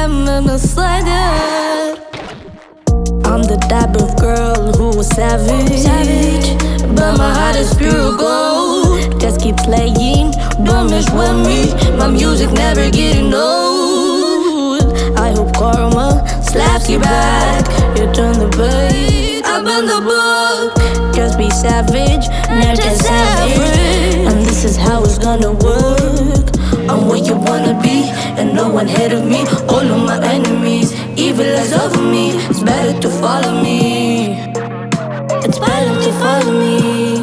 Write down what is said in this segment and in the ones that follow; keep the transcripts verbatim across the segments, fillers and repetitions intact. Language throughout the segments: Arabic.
الهم من الصدر. I'm the type of girl who was savage, savage. But my heart is pure gold. Just keep playing, don't mess with me. My music never getting old. I hope karma slaps you back. You turn the page, I burn the book. Just be savage, not just savage. And this is how it's gonna work. I'm where you wanna be, and no one ahead of me. All of my enemies, evil is over me. It's better to follow me. It's better to follow me.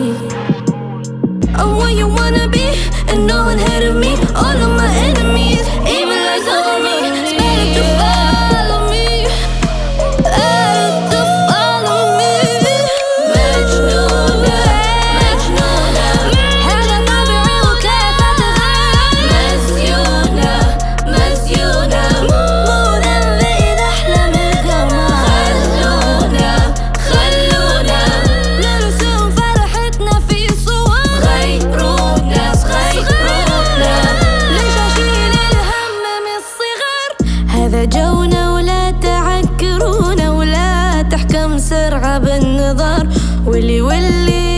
I'm where you wanna be, and no one ahead of me. All of my enemies, evil is over me. It's better to follow me. Better to follow me. مجنونة مجنونة هذا طبعي وكيف أتغير. مسيونة مسيونة مو ذنبي إذا أحلم القمر. خلونا خلونا نرسم فرحتنا في صور. غيرونا غيرونا ليش أشيل الهم من الصغر. هذا جونا ولا تعكرونا ولا تحكم سرعة بالنظر. واللي واللي